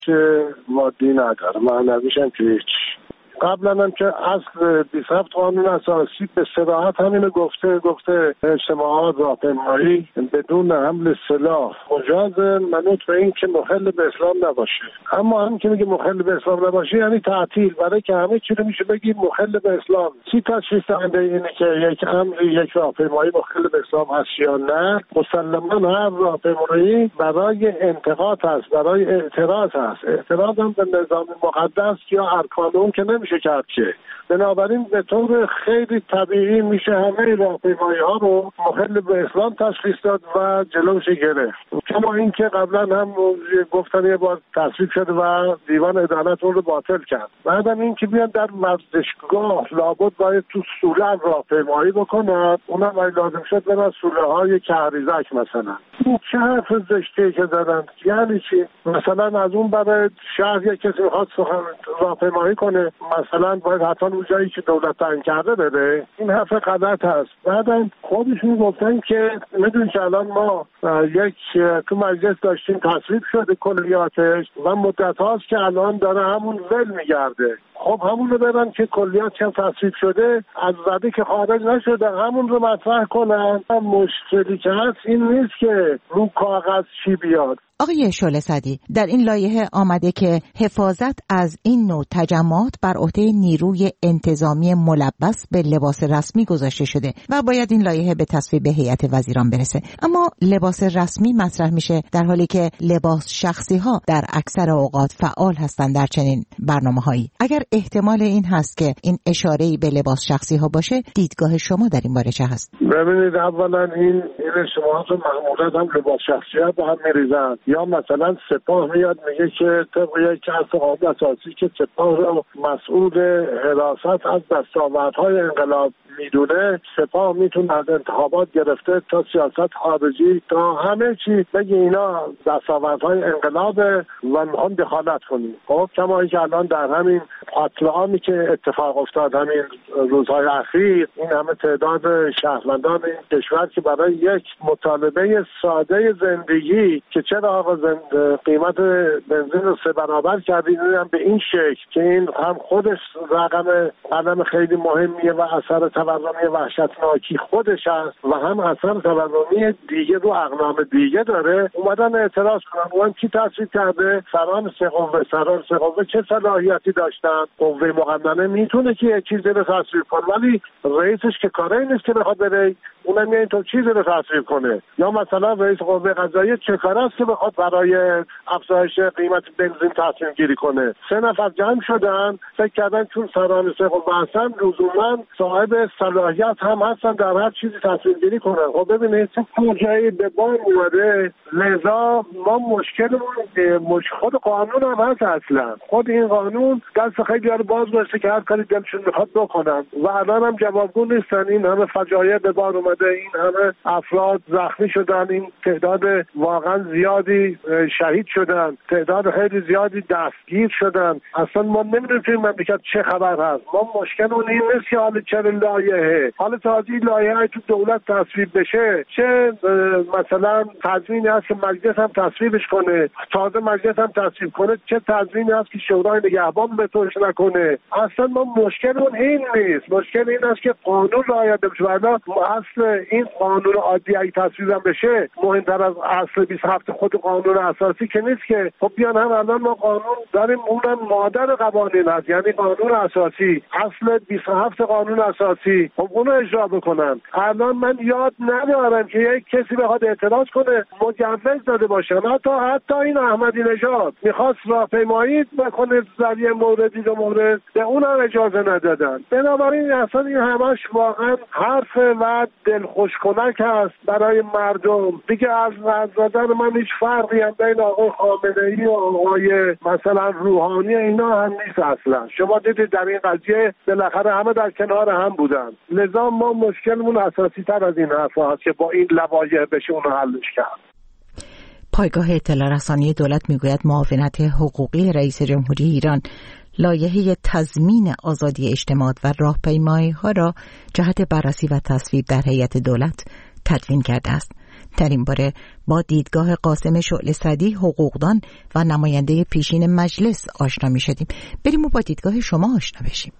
که مادی نداره، معنویش هم که هیچ. قبلا هم که اصل 27 قانون اساسی به صراحت همینو گفته اجتماعات راهپیمایی بدون حمل سلاح مجاز، منوط به این که مخل به اسلام نباشه. اما هم که میگه مخل به اسلام نباشه یعنی تعطیل، برای که همه چی رو میشه بگیم مخل به اسلام. چی تشخیص دهنده اینه که یک امر یک راهپیمایی مخل به اسلام هست یا نه؟ مسلماً هر راهپیمایی برای انتقاد هست، برای اعتراض هست. اعتراض هم به نظام مقدس یا ارکان اون که نمیشه کرد که. بنابراین به طور خیلی طبیعی میشه همه راهپیمایی ها رو مخل به اسلام تشخیص داد و جلوش گرفت. کما این که قبلا هم گفتن یه بار تصویب شده و دیوان عدالت اون رو باطل کرد. بعدم این که بیان در ورزشگاه لابد باید تو سوله راهپیمایی بکنن، اونم باید لازم شد برن سوله های کهریزک مثلا. این چه حرف زشتی که زدن؟ یعنی چی؟ مثلا از اون برای شهر یک کسی میخواد راهپیمایی کنه، مثلا باید حتما اون جایی که دولت تعیین کرده بره. این حرف غلط هست. بعدم خودشون گفتن که میدونی که الان ما یک تو مجلس داشتیم تصویب شده کلیاتش و مدت هاست که الان داره همون ول میگرده. خب همون رو برن که کلیات چند تصویب شده از زده که خارج نشده همون رو مطرح کنن. مشکلی که هست این نیست که رو کاغذ چی بیاد. آقای شعله صدی، در این لایحه آمده که حفاظت از این نوع تجمعات بر عهده نیروی انتظامی ملبس به لباس رسمی گذاشته شده و باید این لایحه به تصویب هیئت وزیران برسه. اما لباس رسمی مطرح میشه در حالی که لباس شخصی ها در اکثر اوقات فعال هستند در چنین برنامه‌هایی. اگر احتمال این هست که این اشاره‌ای به لباس شخصی ها باشه، دیدگاه شما در این باره چه هست؟ ببینید، اولا این اجتماعات معمولا هم لباس شخصی ها به هم میریزن. یا مثلا سپاه میاد میگه که طبق یک قانون اساسی که سپاه رو مسئول حراست از دستاوردهای انقلاب میدونه، سپاه میتونه از انتخابات گرفته تا سیاست خارجی تا همه چی بگه اینا دستاوردهای انقلابه و میخوام دخالت کنیم. خب کما اینکه الان در همین قتل عامی که اتفاق افتاد همین روزهای اخیر، این همه تعداد شهروندان این کشور که برای یک مطالبه ساده زندگی که چرا آقا قیمت بنزین رو 3 برابر کردید، هم به این شکل که این هم خودش رقم خیلی مهمیه و اثر تورمی وحشتناکی خودش هست و هم اثر تورمی دیگه رو اقلام دیگه داره، اومدن اعتراض کنن. اون کی تصویب کرده؟ سران سه قوه چه صلاحیتی داشتن؟ قوه مقننه میتونه که یه چیزی رو تصویب کنه، ولی رئیسش که کاری نیست که بخواد بره اونم یه تو چیزی رو تصویب کنه. یا مثلا رئیس قوه قضاییه چه کار است که بخواد برای افزایش قیمت بنزین تصمیم گیری کنه؟ 3 نفر جمع شدن، فکر کردن چون سران سه قوه هستن لزوما صاحب صلاحیت هم هستن در هر چیزی تصمیم گیری کنن. خب ببینید چه پروژه‌ای به بار اومده. لذا ما مشکلمون خود قانون هم هست. اصلا خود این قانون دست خیلی رو باز گذاشته که هر کاری دلشون میخواد بکنن و الان هم جوابگو نیستن. این همه فجایع به بار اومده، این همه افراد زخمی شدن، این تعداد واقعا زیادی شهید شدن، تعداد خیلی زیادی دستگیر شدن. اصلا ما نمیدونیم تو این مملکت چه خبر هست. ما مشکلمون این نیست که حالا چرا لایحه، حالا تازه لایحه تو دولت تصویب بشه چه مثلا تضمینی هست که مجلس هم تصویبش کنه، تازه مجلس هم تصویب کنه چه تضمینی هست که شورای نگهبان به توش نکنه. اصلا ما مشکلمون این نیست. مشکل این است که قانون رعایت بشه. ولی اصل این قانون عادی اگه تصویب بشه مهمتر از اصل 27 خود قانون اساسی که نیست که. خب بیان هم الان ما قانون داریم، اونم مادر قوانین هست، یعنی قانون اساسی، اصل 27 قانون اساسی، خب اونو اجرا بکنن. الان من یاد ندارم که یک کسی بخواد اعتراض کنه مجوز داده باشه. حتی این احمدی نژاد میخواست راهپیمایی بکنه ذریعه موردی دو مورد، به اونم اجازه ندادن. بنابراین اصلا این همش واقعا حرف و دلخوش کنک هست برای مردم. دیگه از نظر من هیچ فرقی هم بین آقای خامنه‌ای و آقای مثلا روحانی اینا هم نیست. اصلا شما دیدید در این قضیه بالاخره همه در کنار هم بودن. لذا ما مشکلمون اساسی تر از این حرفا هست که با این لوایح بشه اونو حلش کرد. پایگاه اطلاع رسانی دولت میگوید معاونت حقوقی رئیس جمهوری ایران لایحه تضمین آزادی اجتماعات و راهپیمایی‌ها را جهت بررسی و تصویب در هیئت دولت تدوین کرده است. در این باره با دیدگاه قاسم شعله‌سعدی حقوقدان و نماینده پیشین مجلس آشنا می شدیم. بریم و با دیدگاه شما آشنا بشیم.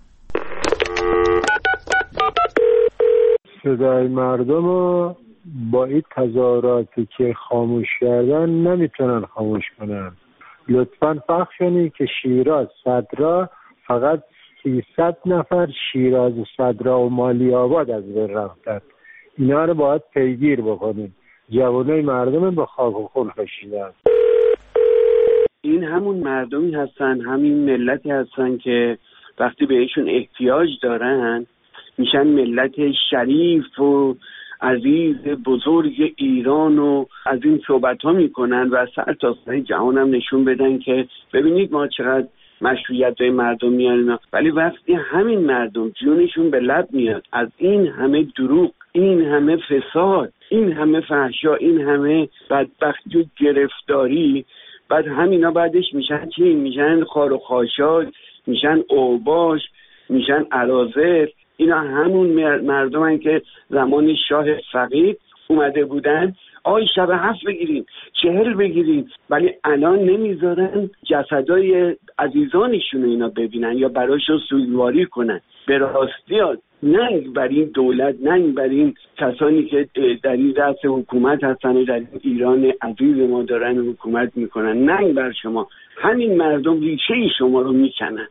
صدای مردم رو با این تظاهراتی که خاموش کردن نمیتونن خاموش کنن. لطفاً پخش کنید که شیراز صدرا فقط 300 نفر شیراز صدرا و مالی آباد از بین رفتن. اینا رو باید پیگیر بکنید. جوانای مردم به خاک و خون کشیدن. این همون مردمی هستن، همین ملتی هستن که وقتی بهشون احتیاج دارن میشن ملت شریف و عزیز بزرگ ایران و از این صحبت ها میکنن و سر تا سر جهان هم نشون بدن که ببینید ما چقدر مشروعیت های مردم میاریم. ولی وقتی همین مردم جونشون به لب میاد از این همه دروغ، این همه فساد، این همه فحشا، این همه بدبختی و گرفتاری، بعد همینا بعدش میشن چی؟ میشن خار و خاشاک، میشن اوباش، میشن اراذل. اینا همون مردمن که زمان شاه فقید اومده بودن آی شب 7 بگیریم 40 بگیریم، ولی الان نمیذارن جسدای عزیزانشون اینا ببینن یا براشون سوگواری کنن. به راستی ننگ بر این دولت، ننگ بر این کسانی که در این دست حکومت هستن و در این ایران عزیز ما دارن حکومت میکنن. ننگ بر شما، همین مردم ریشه شما رو میکنن.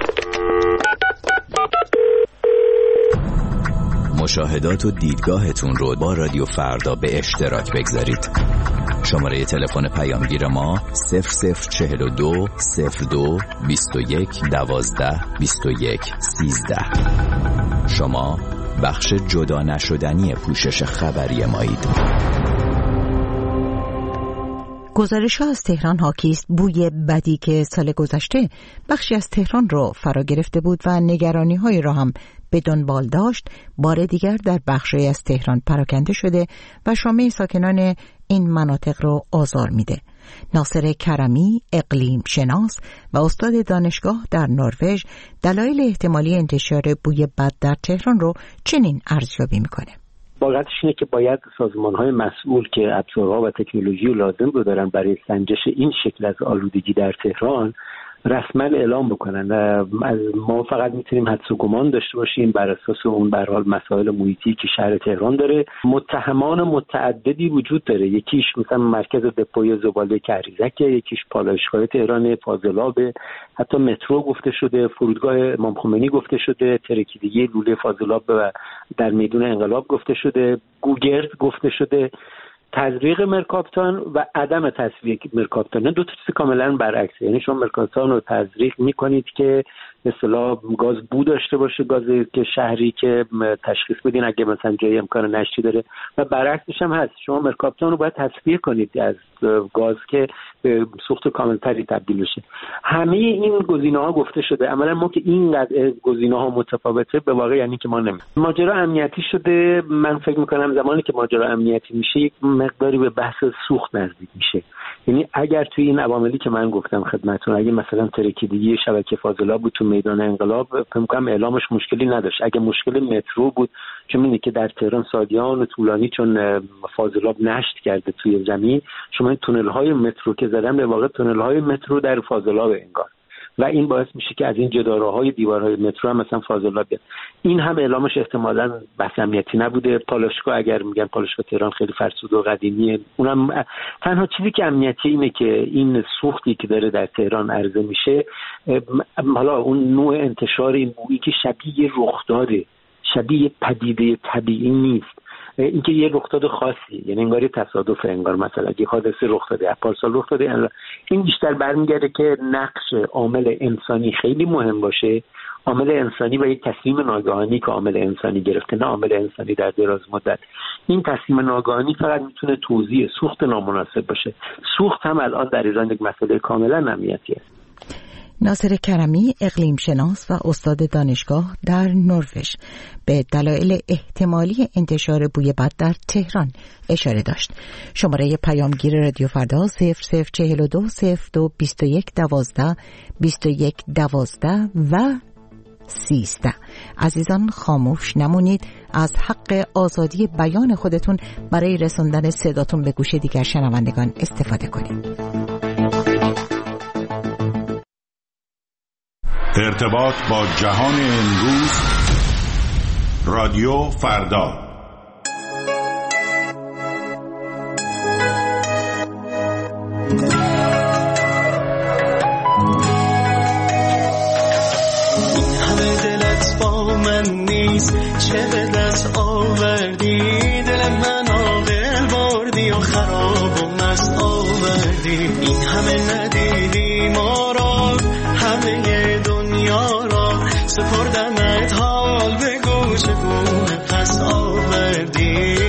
مشاهدات و دیدگاهتون رو با رادیو فردا به اشتراک بگذارید. شماره تلفن پیامگیر ما 0042 02 21 12 21 13. شما بخش جدا نشدنی پوشش خبری مایید. گزارش‌ها از تهران حاکی است بوی بدی که سال گذشته بخشی از تهران را فرا گرفته بود و نگرانی‌های را هم به دنبال داشت، بار دیگر در بخشی از تهران پراکنده شده و شامه ساکنان این مناطق را آزار میده. ناصر کرمی، اقلیم شناس و استاد دانشگاه در نروژ، دلایل احتمالی انتشار بوی بد در تهران رو چنین ارزیابی میکنه. واقعیتش اینه که باید سازمان‌های مسئول که ابزارها و تکنولوژی لازم رو دارن برای سنجش این شکل از آلودگی در تهران رسما اعلام بکنن. ما فقط میتونیم حدس و گمان داشته باشیم بر اساس اون به هر حال مسائل محیطی که شهر تهران داره. متهمان متعددی وجود داره. یکیش مثلا مرکز دپوی زباله کهریزک، یکیش پالایشگاه تهران فاضلاب، حتی مترو گفته شده، فرودگاه امام خمینی گفته شده، ترکیدگی لوله فاضلاب و در میدون انقلاب گفته شده، گوگرد گفته شده، تزریق مرکاپتان و عدم تزریق مرکاپتان. دو تا چیز کاملا برعکسه. یعنی شما مرکاپتان رو تزریق میکنید که به اصطلاح گاز بو داشته باشه، گازی که شهری که تشخیص بدین اگه مثلا جای امکان نشتی داره، و برعکسش هم هست. شما مرکاپتان رو باید تصفیه کنید از گاز که به سوخت کاملتری تبدیل بشه. همه این گزینه‌ها گفته شده. عملا ما که اینقدر گزینه‌ها متفاوته به واقع یعنی که ما نمی‌دونیم. ماجرا امنیتی شده. من فکر می‌کنم زمانی که ماجرا امنیتی میشه یک مقداری به بحث سوخت نزدیک میشه. یعنی اگر توی این عواملی که من گفتم خدمتتون، اگه مثلا ترکیدگی شبکه فاضلاب بود تو میدان انقلاب، فکر می‌کنم اعلامش مشکلی نداشت. اگه مشکل مترو بود، چون می‌بینید که در تهران سادیان و طولانی چون فاضلاب نشت کرده توی زمین، شما این تونل‌های مترو که زدن به واقع تونل‌های مترو در فاضلاب انگار، و این باعث میشه که از این جداره‌های دیوارهای مترو هم مثلا فاضلاب بیاد. این هم اعلامش احتمالاً بحث امنیتی نبوده. پالایشگاه اگر میگن پالایشگاه تهران خیلی فرسوده و قدیمیه، اونم تنها چیزی که امنیتی اینه که این سوختی که داره در تهران عرضه میشه، حالا اون نوع انتشار این بویی که شبیه رخداده، شبیه پدیده طبیعی نیست. اینکه یه رخداد خاصی، یعنی انگار تصادف، انگار مثلا یه حادثه رخ داده، پارسال رخ داده. این بیشتر برمیگرده که نقش عامل انسانی خیلی مهم باشه، عامل انسانی و یک تصمیم ناگهانی که عامل انسانی گرفته، نه عامل انسانی در دراز مدت. این تصمیم ناگهانی فقط میتونه توزیع سوخت نامناسب باشه. سوخت هم الان در ایران یک مسئله کاملا امنیتیه. ناصر کرمی، اقلیم شناس و استاد دانشگاه در نروژ، به دلایل احتمالی انتشار بوی بد در تهران اشاره داشت. شماره پیامگیر رادیو فردا 0042 02 21 12 21 12 و 13. عزیزان خاموش نمونید، از حق آزادی بیان خودتون برای رسوندن صداتون به گوش دیگر شنوندگان استفاده کنید. ارتباط با جهان امروز، رادیو فردا. چه به دست آوردی دل من آقل بردی و خراب و مست آوردی. این همه ندیدی ما را، همه دنیا را سپردمت حال به گوش گونه پس آوردی.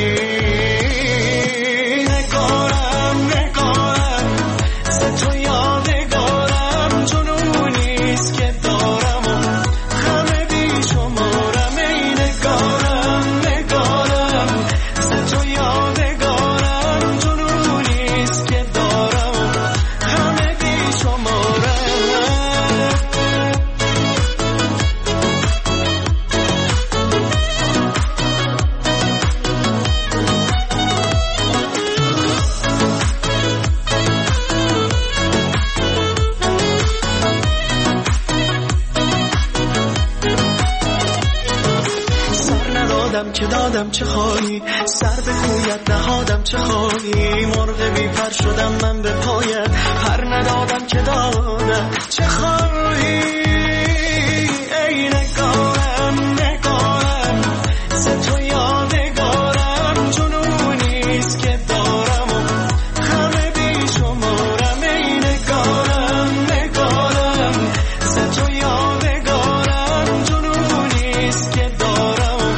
چه دادم چه خواهی، سر به کویت نهادم چه خواهی، مرغ بی پر شدم من به پایت، پر ندادم که دادم چه خواهی. ای نگارم نگارم ز تو یادگارم، جنونیست که دارم و همه بی شمارم. ای نگارم نگارم ز تو یادگارم، جنونیست که دارم و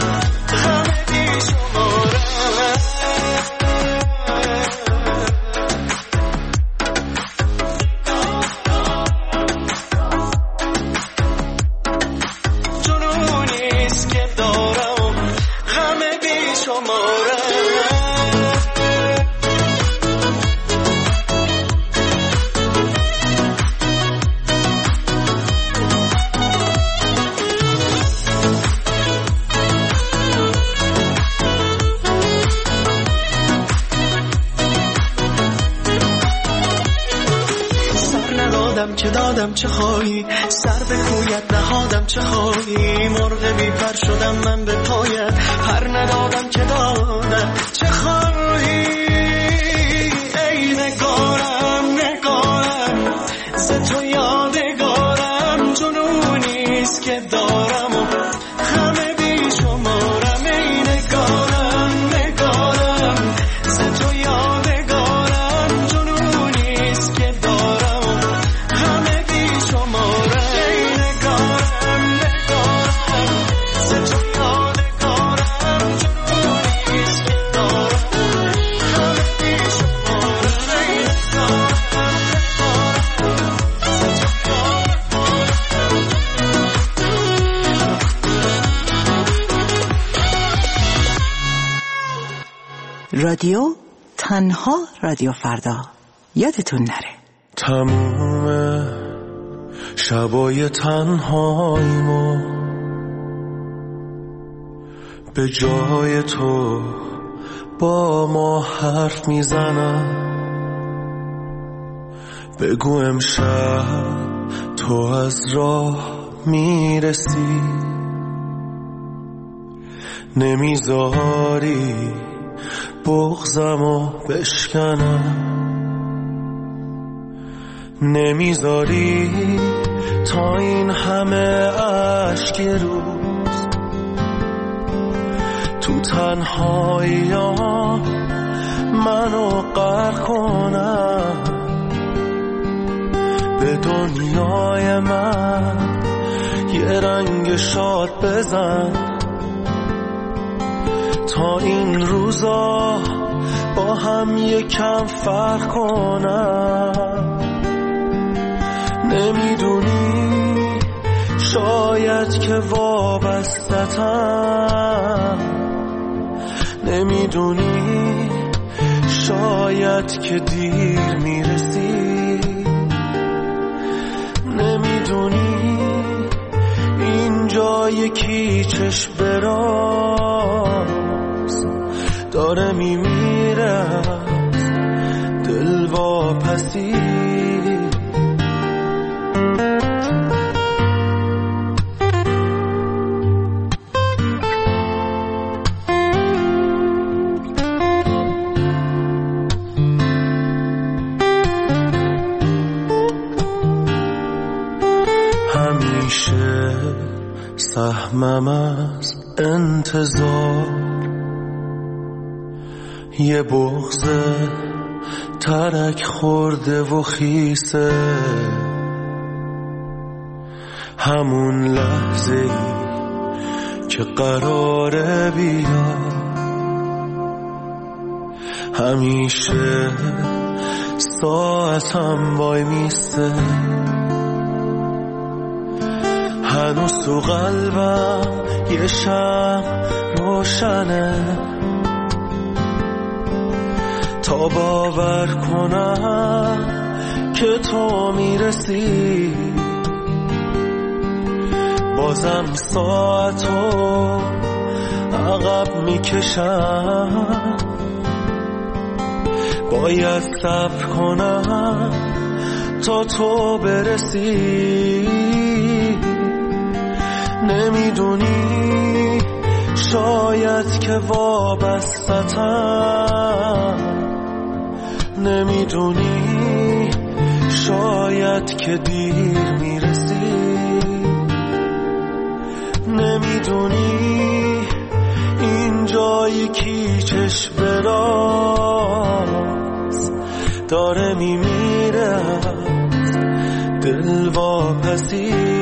چه دادم چه خواهی، سر به کویت نهادم چه خواهی، مرغ بی پر شدم من به پایت، پر ندادم که دادم چه خواهی. ای نگارم نگارم ز تو یادگارم، جنونیست که دارم و همه بی شمارم. ای نگارم نگارم ز تو یادگارم، جنونیست که دارم و همه بی شمارم. ای نگارم نگارم ز تو یادگارم، جنونیست که دارم همه بی شمارم. ای نگارم رادیو تنها رادیو فردا، یادتون نره. تموم شبای تنهاییمو به جای تو با ما حرف میزنم. بگو امشب تو از راه میرسی، نمیذاری بغضمو بشکنم، نمیذاری تا این همه عشق روز تو تنهایی‌ام منو غرق کنم. به دنیای من یه رنگ شاد بزن تا این روزا با هم یکم فرق کنم. نمیدونی شاید که وابسته‌ام، نمیدونی شاید که دیر میرسی، نمیدونی اینجا اینجا یکی چشم براز داره میمیره دل واپسی. همیشه سهمم از انتظار یه بغض ترک خورده و خیسه، همون لحظه که قراره بیا همیشه ساعتم وای میسته، هنوز تو قلبم یه شمع روشنه تا باور کنم که تو میرسی. بازم ساعتو عقب میکشم، باید صبر کنم تا تو برسی. نمیدونی شاید که وابستم، نمیدونی شاید که دیر میرسی، نمیدونی اینجا یکی چشم براز داره میمیره دل واپسی.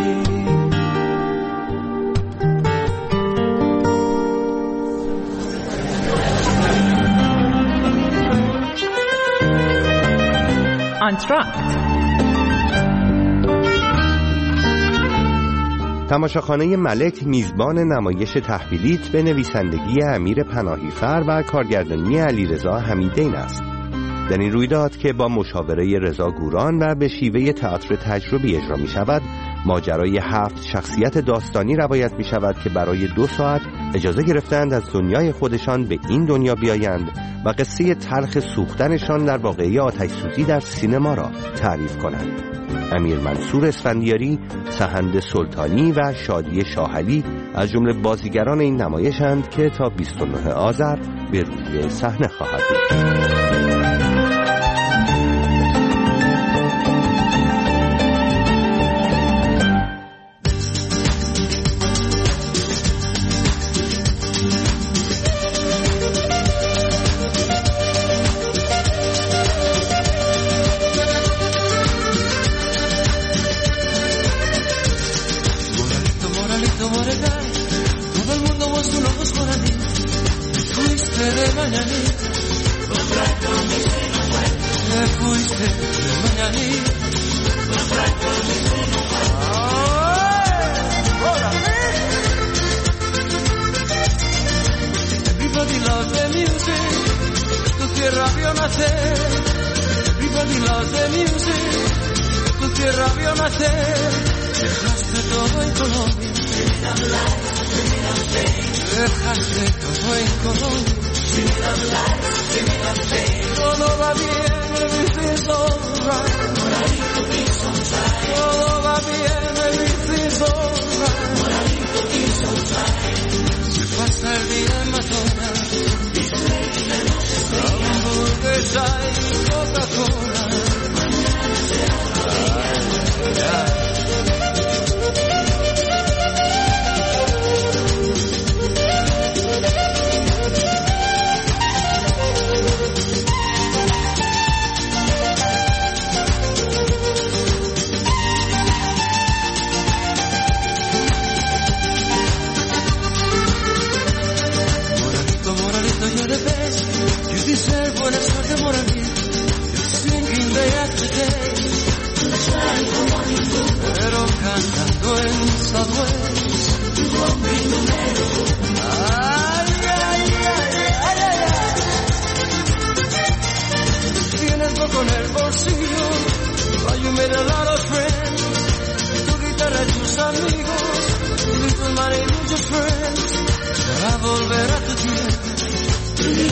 تماشاخانه ملک میزبان نمایش تحویلیت به نویسندگی امیر پناهیفر و کارگردانی علیرضا حمیدین است. در این رویداد که با مشاوره رضا گوران و به شیوه تئاتر تجربی اجرا می شود، ماجرای 7 شخصیت داستانی روایت می شود که برای 2 ساعت اجازه گرفتند از دنیای خودشان به این دنیا بیایند و قصه تلخ سوختنشان در واقعه آتش‌سوزی در سینما را تعریف کنند. امیر منصور اسفندیاری، سحند سلطانی و شادی شاهعلی از جمله بازیگران این نمایشند که تا 29 آذر به روی صحنه خواهد بود.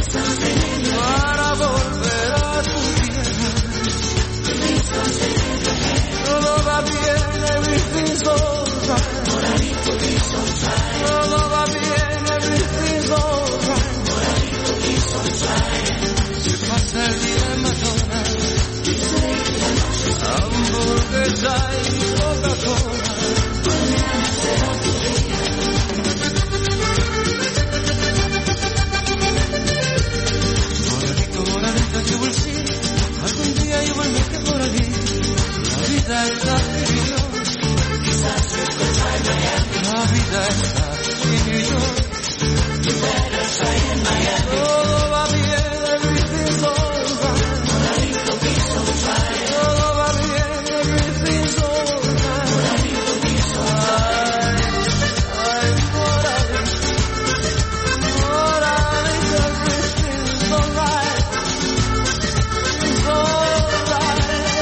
para volver a tu tierra. Todo va bien, everything's alright. Todo va bien, everything's alright. Se pasa el día en McDonald's, hamburguesa y Coca-Cola. Moradito, you will see, algún día yo volveré por allí. La vida está en New York, quizás you could try Miami. La vida está en New York, you better try in Miami. Todo va bien, everything's alright. Moradito, be so fine. Todo va bien, everything's alright. Moradito, be so fine. Ay, moradito, everything's alright. It's alright.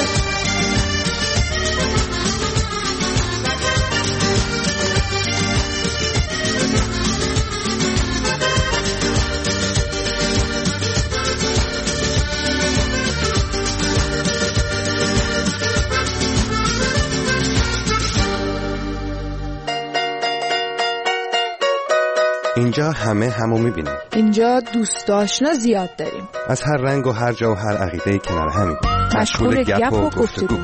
اینجا همه همو میبینن. اینجا دوست آشنا زیاد داریم. از هر رنگ و هر جا و هر عقیده کنار همین. مشغول گپ و گفتگو.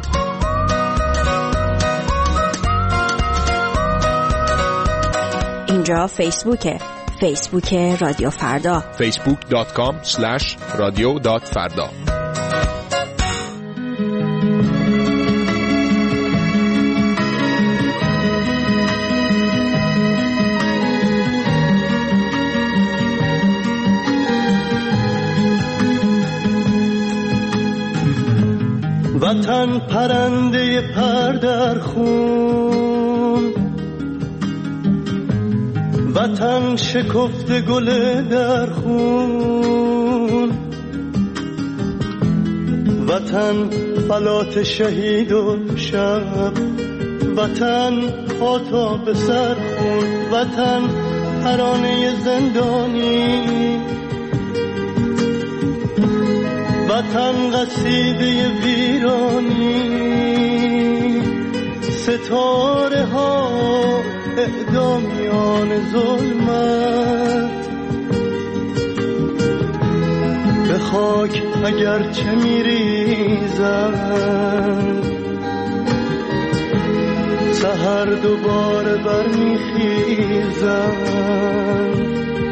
اینجا فیسبوکه. فیسبوک رادیو فردا. facebook.com/radio.farda. وطن پرنده پر در خون، وطن شکفته گل در خون، وطن فلات شهید و شب، وطن خاطا به سر خون، وطن ترانه زندانی، وطن قصیده ویرانی، ستاره ها اعدامیان ظلمت، به خاک اگر چه میریزن، سحر دوباره برمیخیزن،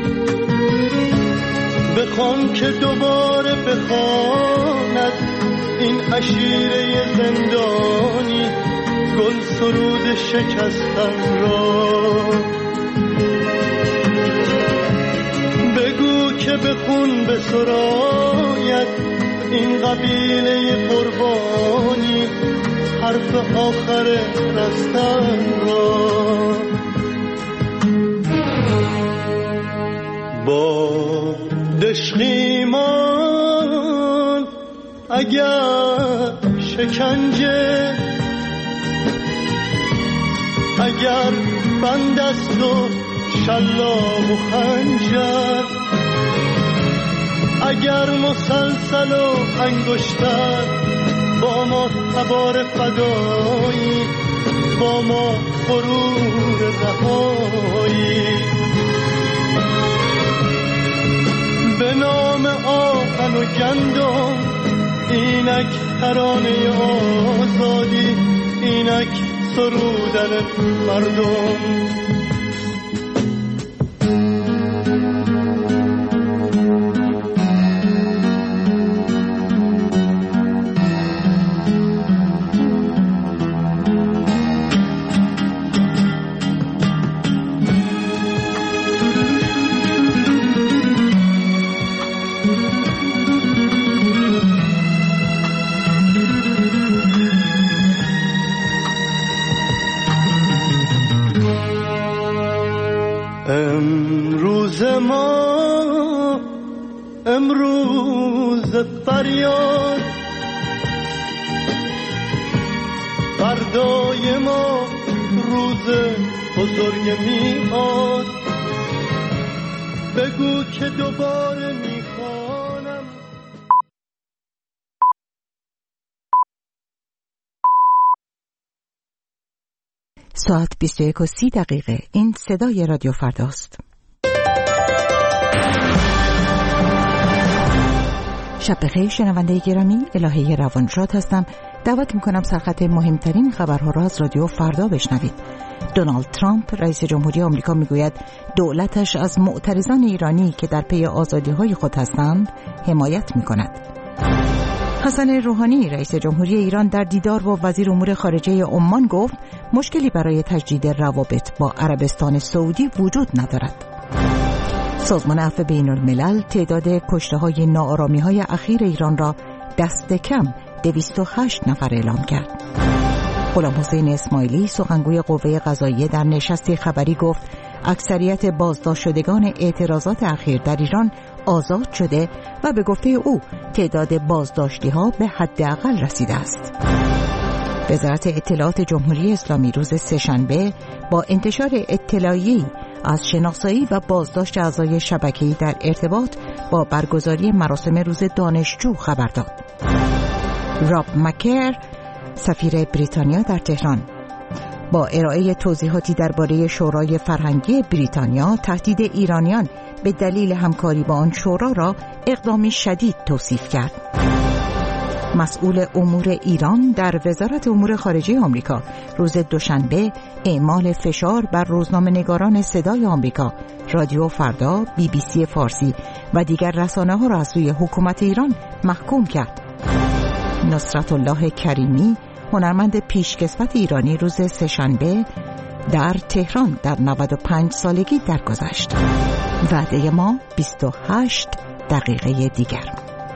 بخوام که دوباره بخواند این عشیره زندانی گل سرود شکستن را، بگو که به خون بسراید این قبیله قربانی حرف آخر رستن را، با دشخیمان اگر شکنجه، اگر بند است و شلاق و خنجر، اگر مسلسل و انگشتر، با ما تبار فدایی، با ما غرور رهایی، به نام آهن و گندم اینک ترانه آزادی، اینک سرودن مردم. امروز فریاد، فردای ما روز بزرگ میاد، بگو که دوباره میخواد. ساعت 21:30. این صدای رادیو فرداست. شب بخیر شنونده گرامی، الهه روانشاد هستم. دعوت میکنم سرخط مهمترین خبرها را از رادیو فردا بشنوید. دونالد ترامپ رئیس جمهوری آمریکا میگوید دولتش از معترضان ایرانی که در پی آزادی‌های خود هستند حمایت میکند. حسن روحانی رئیس جمهوری ایران در دیدار با وزیر امور خارجه عمان گفت مشکلی برای تجدید روابط با عربستان سعودی وجود ندارد. سازمان عفو بین‌الملل تعداد کشته‌های ناآرامی‌های اخیر ایران را دست کم 208 نفر اعلام کرد. غلام حسین اسماعیلی سخنگوی قوه قضاییه در نشستی خبری گفت اکثریت بازداشت شدگان اعتراضات اخیر در ایران آزاد شده و به گفته او تعداد بازداشتی‌ها به حداقل رسیده است. وزارت اطلاعات جمهوری اسلامی روز سه‌شنبه با انتشار اطلاعیه‌ای از شناسایی و بازداشت اعضای شبکه‌ای در ارتباط با برگزاری مراسم روز دانشجو خبر داد. راب مکر سفیر بریتانیا در تهران با ارائه توضیحاتی درباره شورای فرهنگی بریتانیا تهدید ایرانیان به دلیل همکاری با آن شورا را اقدامی شدید توصیف کرد. مسئول امور ایران در وزارت امور خارجه آمریکا روز دوشنبه اعمال فشار بر روزنامه‌نگاران صدای آمریکا، رادیو فردا، BBC فارسی و دیگر رسانه‌ها را از سوی حکومت ایران محکوم کرد. نصرت الله کریمی هنرمند پیشکسوت ایرانی روز سه‌شنبه در تهران در 95 سالگی درگذشت. وعده ما 28 دقیقه دیگر.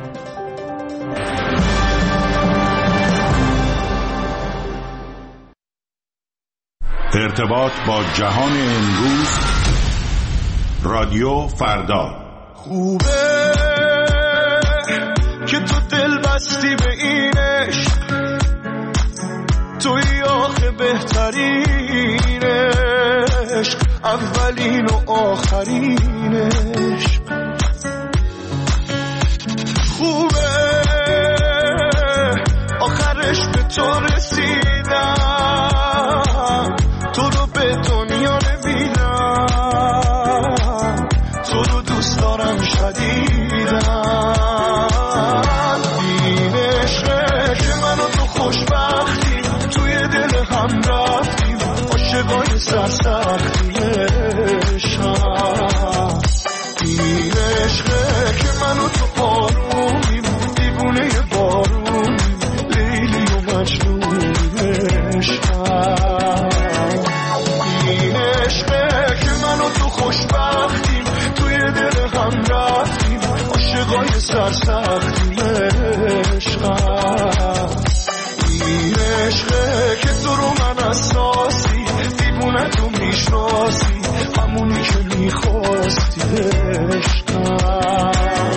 ارتباط با جهان امروز، رادیو فردا. خوبه که تو دل بستی به اینش، توی آخه بهترینش، اولین و آخرینش. خوبه آخرش به تو رسیدم، تو رو به دنیا نمیدم، تو رو دوست دارم شدیدم. این عشقه که من و تو خوشبختیم، توی دل هم رفتیم، عاشقای سرسختیم عشقم. این عشقه که من و تو آرومیم، دیوونه بارونیم، لیلی و مجنونیم عشقم. این عشقه که من و تو خوشبختیم، توی دل هم رفتیم، عاشقای سرسختیم عشقم. این عشقه که تو رو من اساسی، دیوونه تو میشناسی، همونی که میخواستی عشقم.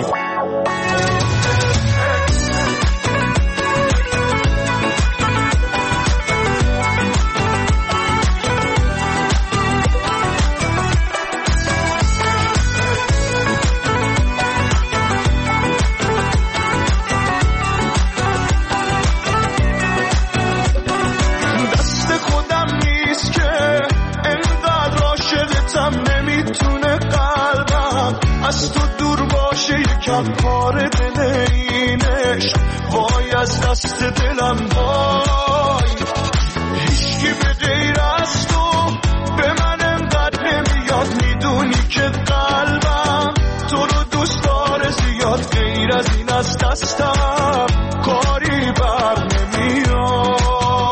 از تو دور باشه یکم کار دل اینش، وای از دست دلم وای. هیچکی به غیر از تو به من انقدر نمیاد، میدونی که قلبم تو رو دوست داره زیاد، غیر از این از دستم کاری بر نمیاد.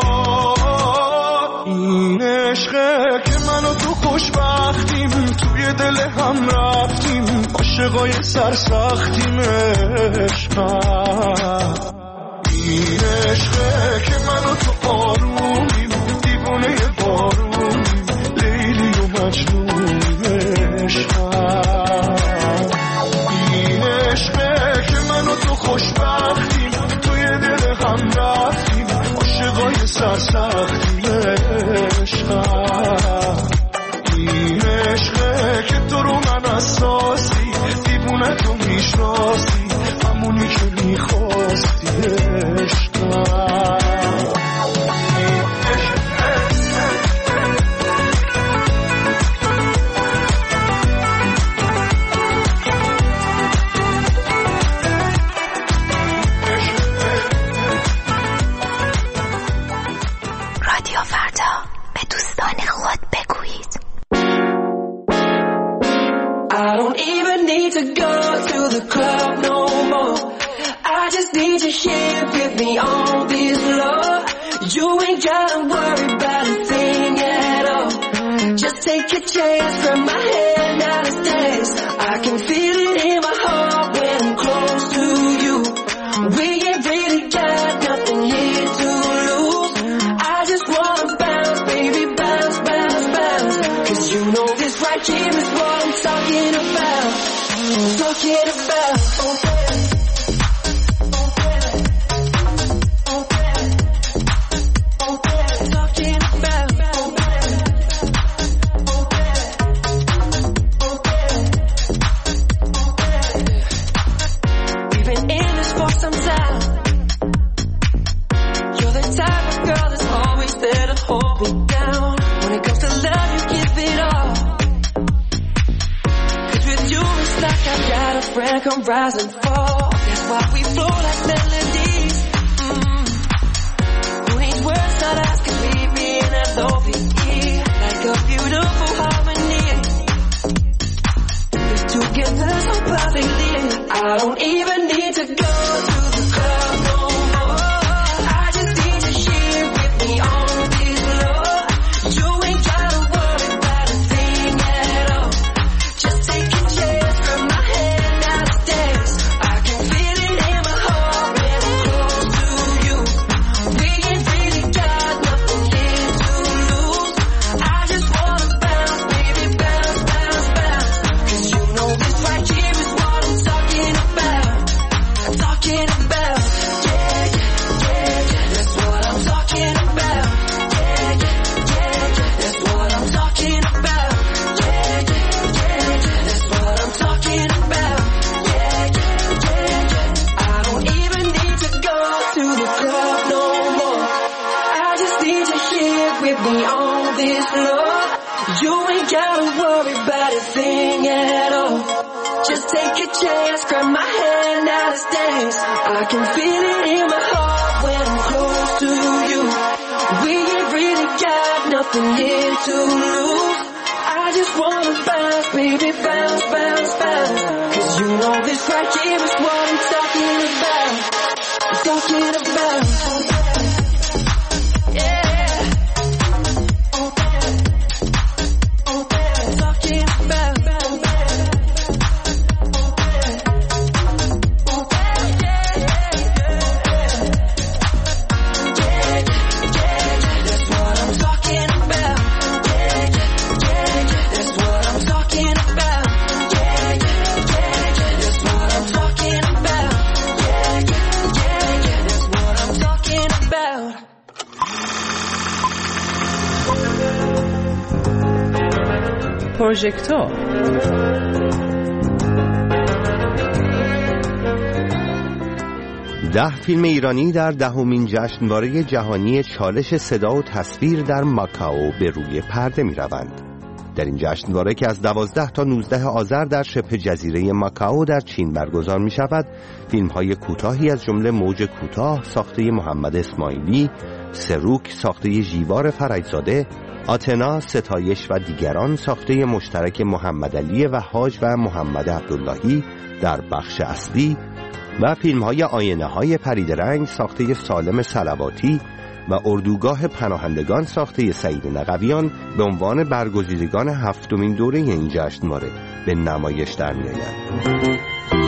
این عشقه که من و تو خوشبختیم، توی دل هم رفتیم، عاشقای سرسختیم عشقم. این عشقه که من و تو آرومیم، دیوونه بارونیم، لیلی و مجنونیم عشقم. این عشقه که من و تو خوشبختیم، توی دل هم رفتیم، عاشقای سرسختیم عشقم. این عشقه که تو رو من اساسی، دیوونه تو میشناسی، همونی که میخواستی عشقم. رادیو فردا، به دوستان خود بگویید. I don't even need to go to the club no more. I just need you here with me on this love. You ain't gotta worry about a thing at all. Just take a chance from my hand, now it's dance. I can feel it in my heart when I'm close to you. We ain't really got nothing here to lose. I just wanna bounce, baby, bounce, bounce, bounce. 'Cause you know this right here is what I'm talking about. Talking about. Come rise and fall. That's why we flow like melodies. Who needs words? Not asking me being L-O-V-E. Like a beautiful harmony. We're together so perfectly. I don't even need to go to the club no more. I just need you here with me on this love. You ain't gotta worry about a thing at all. Just take a chance from my hand. I can feel it in my heart when I'm close to you. We ain't really got nothing here to lose. I just wanna bounce, baby, bounce, bounce, bounce. 'Cause you know this right here is what I'm talking about. I'm talking about. پروژکتور 10 فیلم ایرانی در 10مین جشنواره جهانی چالش صدا و تصویر در ماکائو به روی پرده می روند. در این جشنواره که از 12 تا 19 آذر در شبه جزیره ماکائو در چین برگزار می شود، فیلم های کوتاهی از جمله موج کوتاه ساخته محمد اسماعیلی، سروک ساخته ژیوار فرجزاده، آتنا، ستایش و دیگران ساخته مشترک محمد علی وهاج و محمد عبداللهی در بخش اصلی و فیلم‌های آینه‌های پریدرنگ ساخته سالم صلواتی و اردوگاه پناهندگان ساخته سعید نقویان به عنوان برگزیدگان 7مین دوره این جشنواره به نمایش در می‌آیند.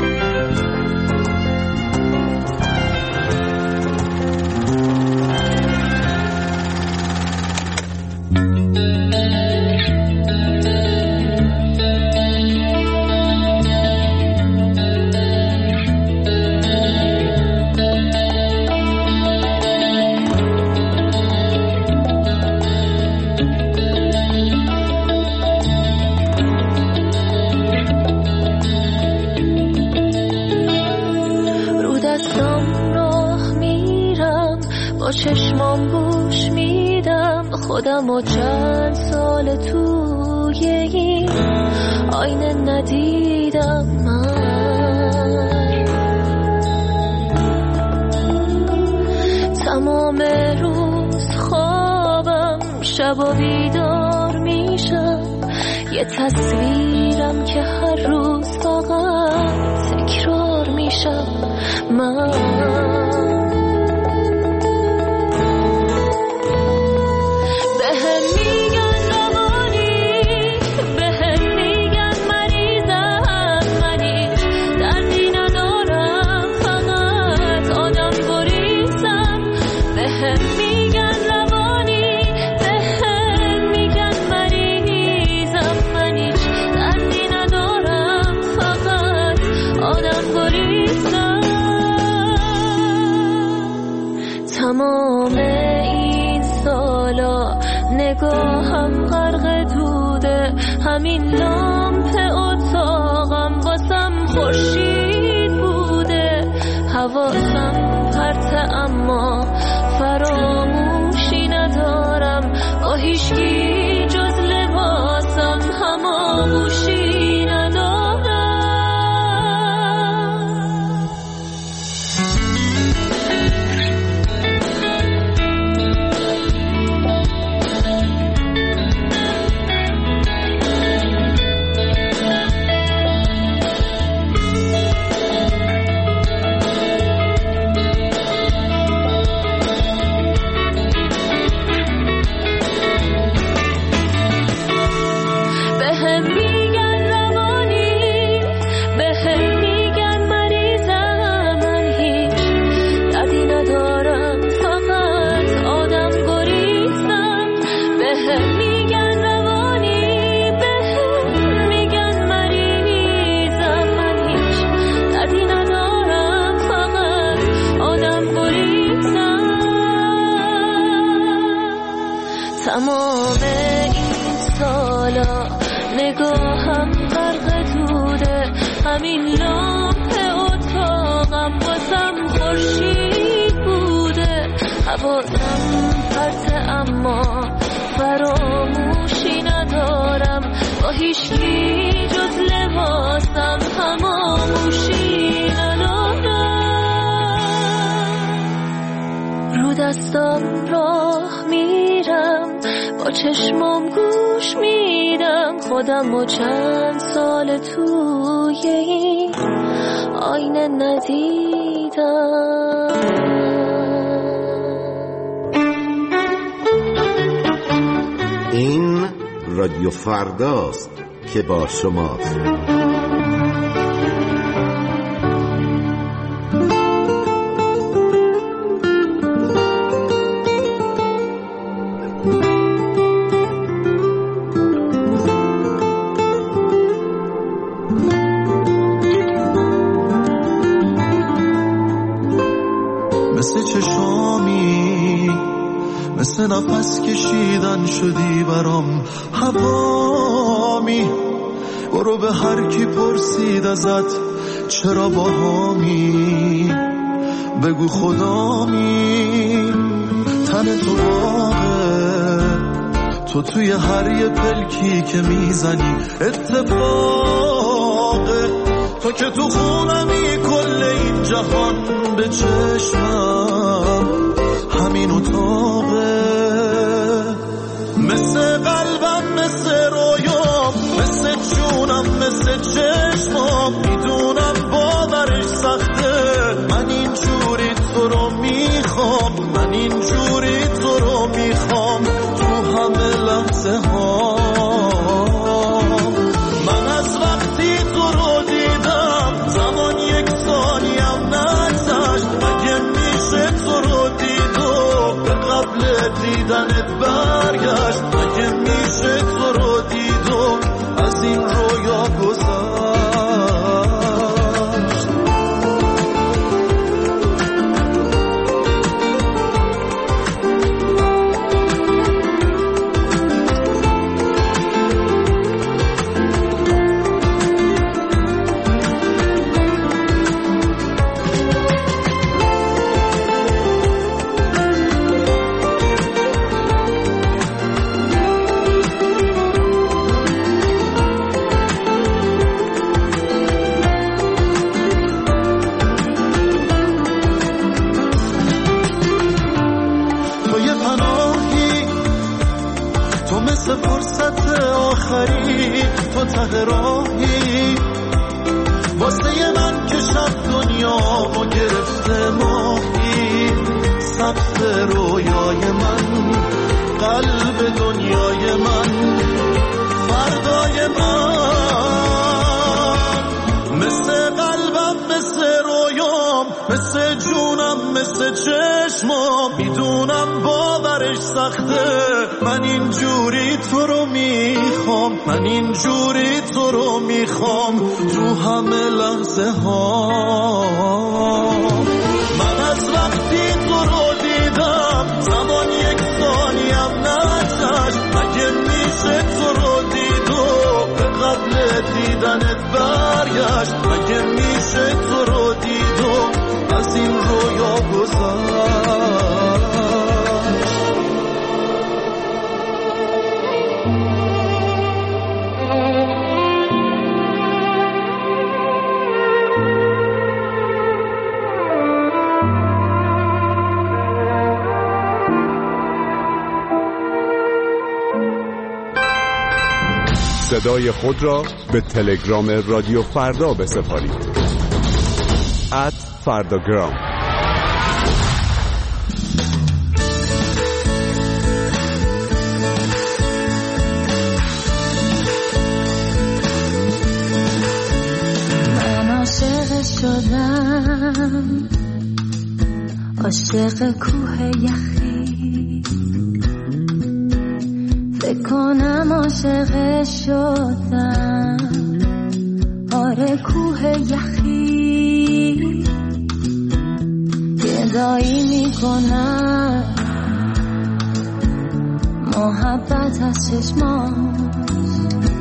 چشمام گوش میدم خودم و چند سال توی این آینه ندیدم من، تمام روز خوابم شبا بیدار میشم، یه تصویرم که هر روز فقط تکرار میشم. من بهم میگن روانی، بهم میگن مریضم، منی دردی ندارم، فقط آدم گریزم. بهم میگن روانی، بهم میگن مریضم، منی دردی ندارم، فقط آدم گریزم. تمام این سالا نگاهم غرق دوده، همین لامپ اتاقم واسم خورشید بوده. حواسم پرته اما فراموشی ندارم، با هیچکی جز لباسم هماغوشی ندارم. بهم میگن روانی، بهم میگن مریضم، من هیچ دردی ندارم، فقط آدم گریزم. بهم میگن روانی، بهم میگن مریضم، من هیچ دردی ندارم، فقط آدم گریزم. تمام این سالا نگاهم غرق دوده، همین لامپ اتاقم واسم خورشید بوده. حواسم پرته اما فراموشی ندارم، با هیچکی جز لباسم هماغوشی ندارم. رو دستام راه میرم، با چشمام گوش میدم، خودم و چند سال توی این آینه ندیدم. این رادیو فرداست که با شماست. مثل چشامی، مثل نفس کشیدن شدی برام هوامی. برو به هر کی پرسید ازت چرا باهامی، بگو خدامی. تن تو باغه، تو توی هر یه پلکی که میزنی اتفاقه. تو که تو خونمی کل این جهان به چشمم همین اتاقه. مثل قلبم، مثل رویام، مثل جونم، مثل چشمام. میدونم باورش سخته، من اینجوری تو رو میخوام، من اینجوری تو رو میخوام تو همه لحظه ها. من از وقتی تو رو دیدم زمان یک ثانیم نگذشت. مگه میشه تو رو دید و به قبل دیدنت برگشت؟ مگه میشه تو رو دید و از این رویا گذشت؟ آخری تو ته راهی واسه من که شب دنیامو گرفته ماهی سقف رویای من قلب دنیای من فردای من مثل قلبم مثل رویام مثل جونم مثل چشمام میدونم باورش سخته من اینجوری تو رو میخوام من اینجوری تو رو میخوام تو همه لحظه ها من از وقتی تو رو دیدم زمان یک ثانیم نگذشت مگه میشه تو رو دید و به قبل دیدنت برگشت مگه میشه تو رو دید و از این رویا گذشت صدای خود را به تلگرام رادیو فردا بسپارید @فرداگرام. من عاشق شدم عاشق کوه یخی فکر کنم عاشق شدم آره کوه یخی گدایی میکنم محبت از چشماش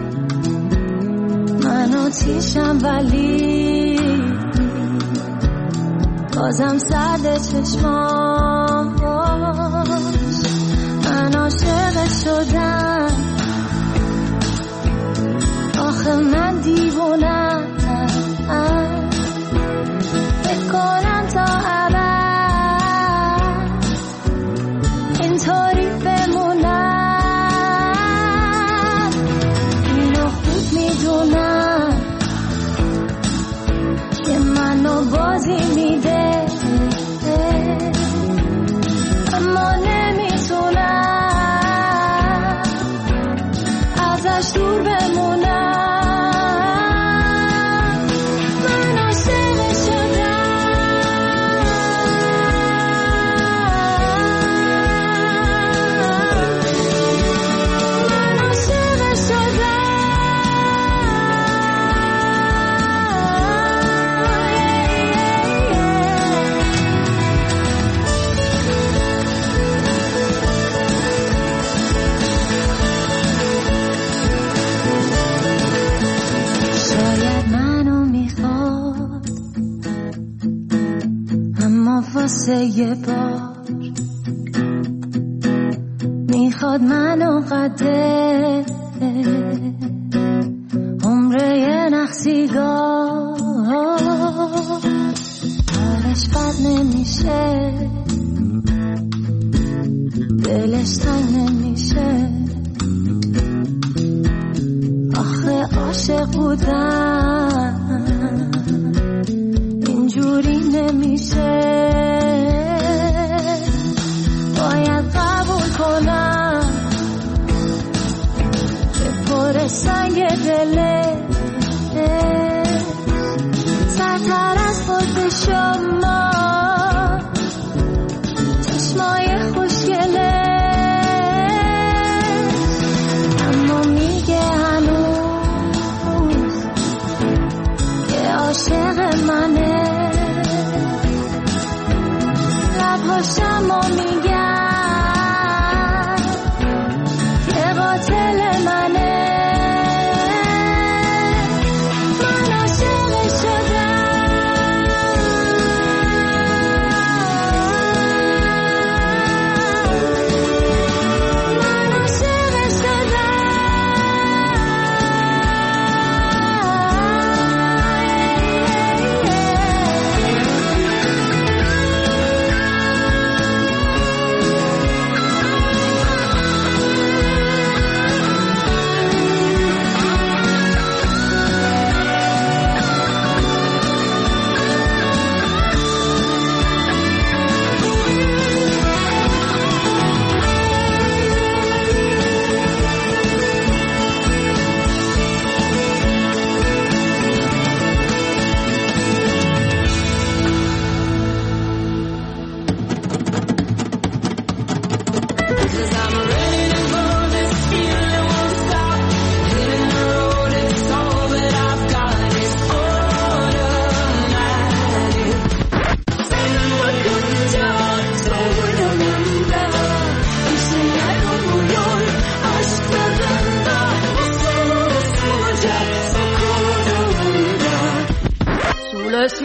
من آتیشم ولی بازم سرد چشماش من عاشق شدم آخه من دیوونم فکر کنم تا ابد اینطوری بمونم اینو خوب میدونم که منو بازی میده اما نمیتونم ازش دور بمونم من عاشق شدم من عاشق شدم شاید منو میخواد اما واسه یه بار میخواد منو قده عمره یه نخسیگاه حالش بد نمیشه دلش تنگ نمیشه آخه عاشق بودم اینجوری نمیشه باید قبول کنم که پر سنگ دله سرتر از خود شما چشمای خوشگله اما میگه هنوز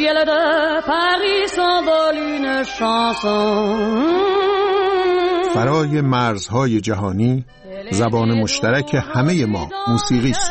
ciel de Paris s'envole une chanson. فرای مرزهای جهانی، زبان مشترک همه ما موسیقی است.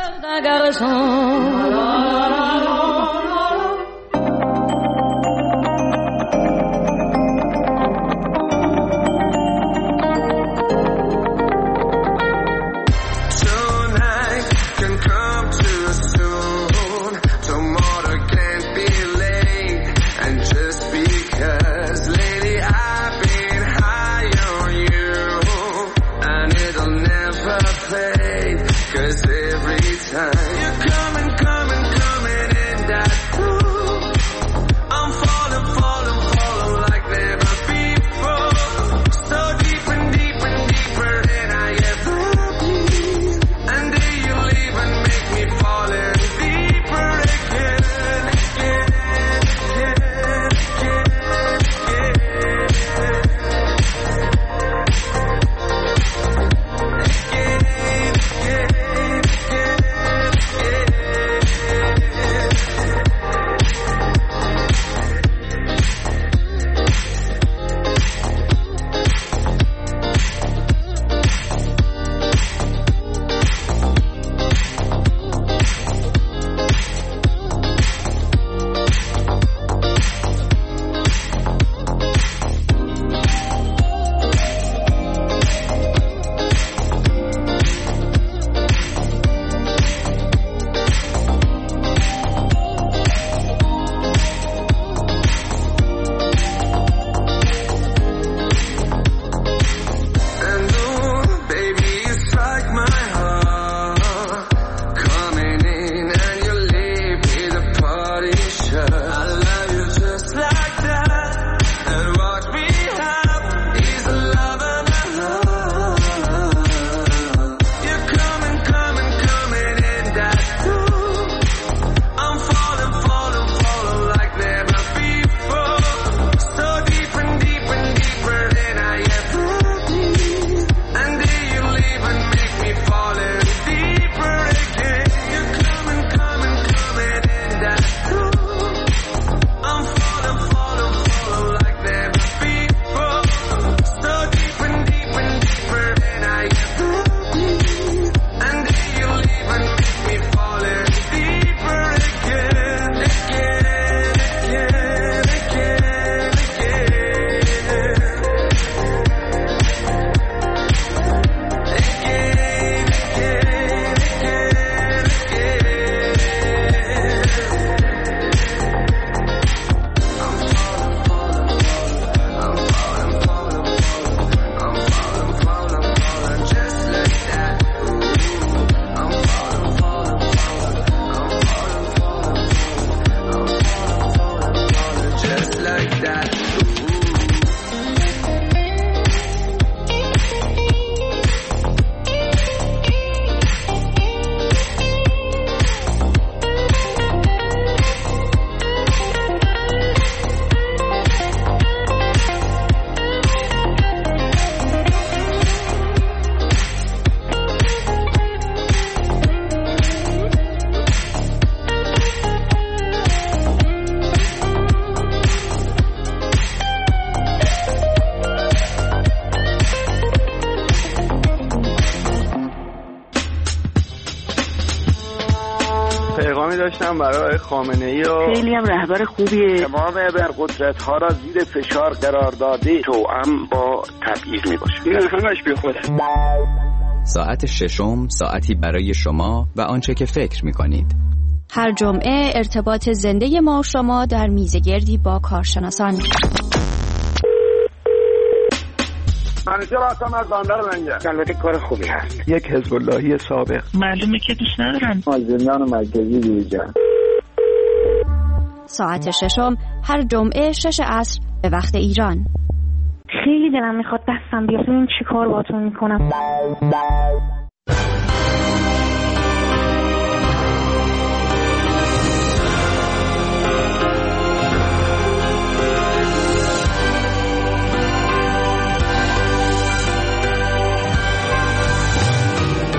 داشتم برای خامنه‌ای و خیلی هم رهبر خوبیه. تمام ابرقدرت‌ها را زیر فشار قرار داده، توأم با تبعیض میباشه. این همش بیخوده. ساعت ششم، ساعتی برای شما و آنچه که فکر می‌کنید. هر جمعه ارتباط زنده ما و شما در میزگردی با کارشناسان. منیجر هستم از بندر منجر. البته کار خوبی هست. یک حزب اللهی سابق. معلومه که دوست ندارن. زندان مرکزی بیرجان. ساعت ششم هر جمعه 6 عصر به وقت ایران. خیلی دلم میخواد دستم بیاد ببین چی کار باهاتون میکنم.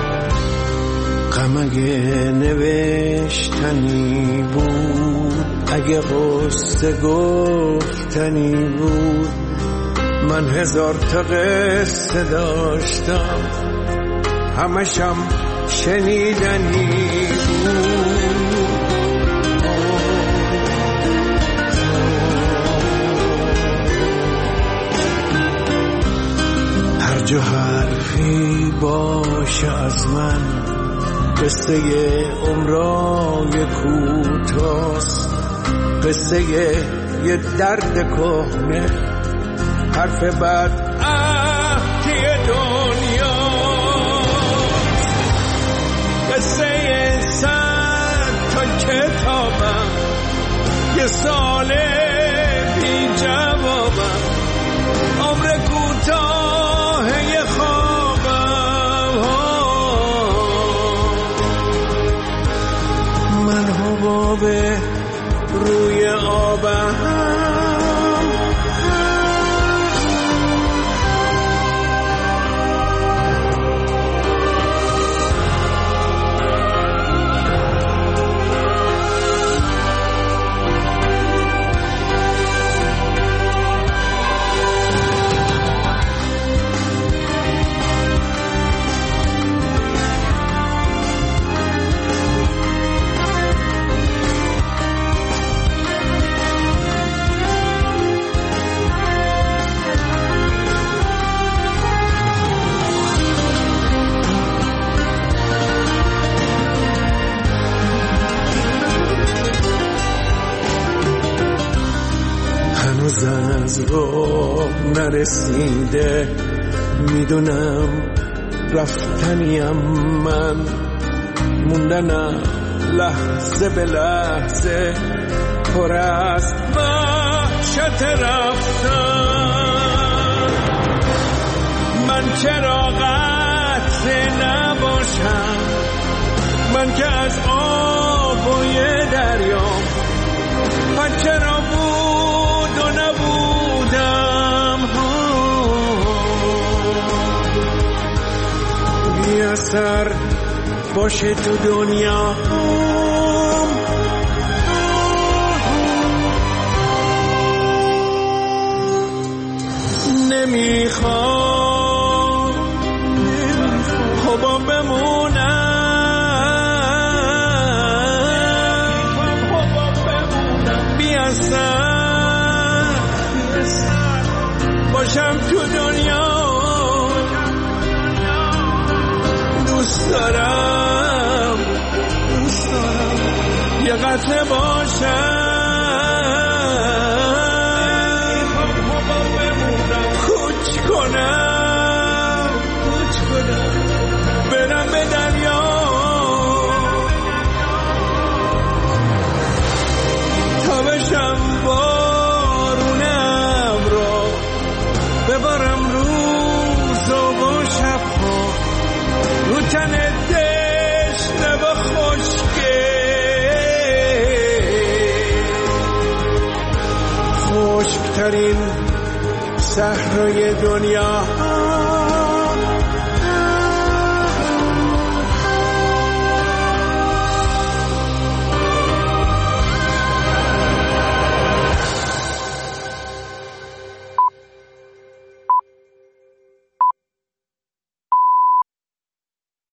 غم اگه نوشتنی بود اگه قصه گفتنی بود من 1000 تا قصه داشتم همشم شنیدنی بود. هر جا حرفی باشه از من قصه عمرای کوتاست، قصه یه درد کهنه، حرف بد عهدی دنیاست، قصه 100 تا کتابم، یه سال بی جوابم، عمر کوتاه یه خوابم. من حباب روی آبم، از راه نرسیده، میدونم رفتنیم من، موندنم لحظه به لحظه پر از وحشت رفتن. من چرا قطره نباشم، من که از آب و یه دریام، من چرا بود و نبودم، بی اثر باشه تو دنیا. نمیخوام خوابم بمونم، بی اثر باشم تو دنیا. دوست دارم یه قطره باشم، کوچ کنم برم به دریا، تا بشم بارونم را ببارم روز و شبها، رو تن دشت و خشکه، خشکترین صحرای دنیا.